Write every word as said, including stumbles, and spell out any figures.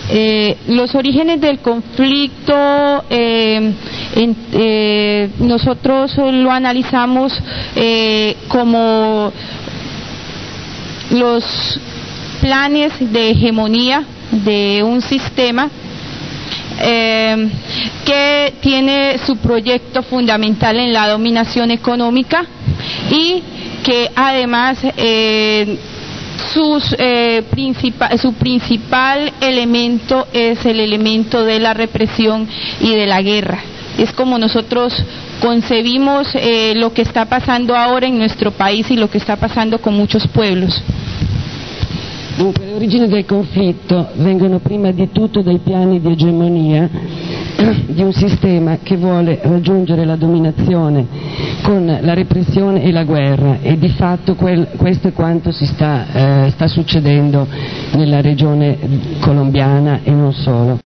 Eh, los orígenes del conflicto eh, en, eh, nosotros lo analizamos eh, como los planes de hegemonía de un sistema eh, que tiene su proyecto fundamental en la dominación económica y que además eh, sus, eh, principal, su principal elemento es el elemento de la represión y de la guerra. Es como nosotros concebimos eh, lo que está pasando ahora en nuestro país y lo que está pasando con muchos pueblos. Dunque, le origini del conflitto vengono prima di tutto dai piani di egemonia di un sistema che vuole raggiungere la dominazione con la repressione e la guerra, e di fatto quel, questo è quanto si sta, eh, sta succedendo nella regione colombiana e non solo.